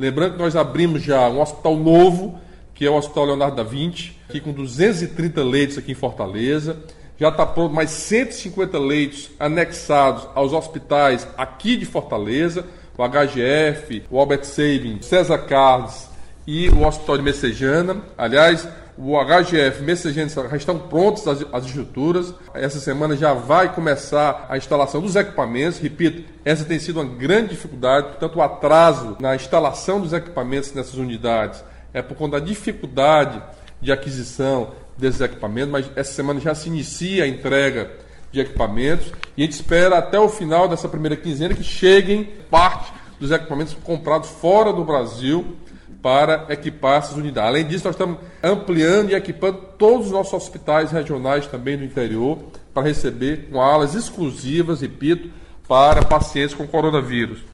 Lembrando que nós abrimos já um hospital novo, que é o Hospital Leonardo da Vinci, aqui com 230 leitos aqui em Fortaleza. Já está pronto mais 150 leitos anexados aos hospitais aqui de Fortaleza, o HGF, o Albert Sabin, César Carlos e o Hospital de Messejana. Aliás, o HGF, Messejana já estão prontos as estruturas. Essa semana já vai começar a instalação dos equipamentos. Repito, essa tem sido uma grande dificuldade, portanto o atraso na instalação dos equipamentos nessas unidades é por conta da dificuldade de aquisição desses equipamentos, mas essa semana já se inicia a entrega de equipamentos e a gente espera até o final dessa primeira quinzena que cheguem parte dos equipamentos comprados fora do Brasil para equipar essas unidades. Além disso, nós estamos ampliando e equipando todos os nossos hospitais regionais também do interior para receber com alas exclusivas, repito, para pacientes com coronavírus.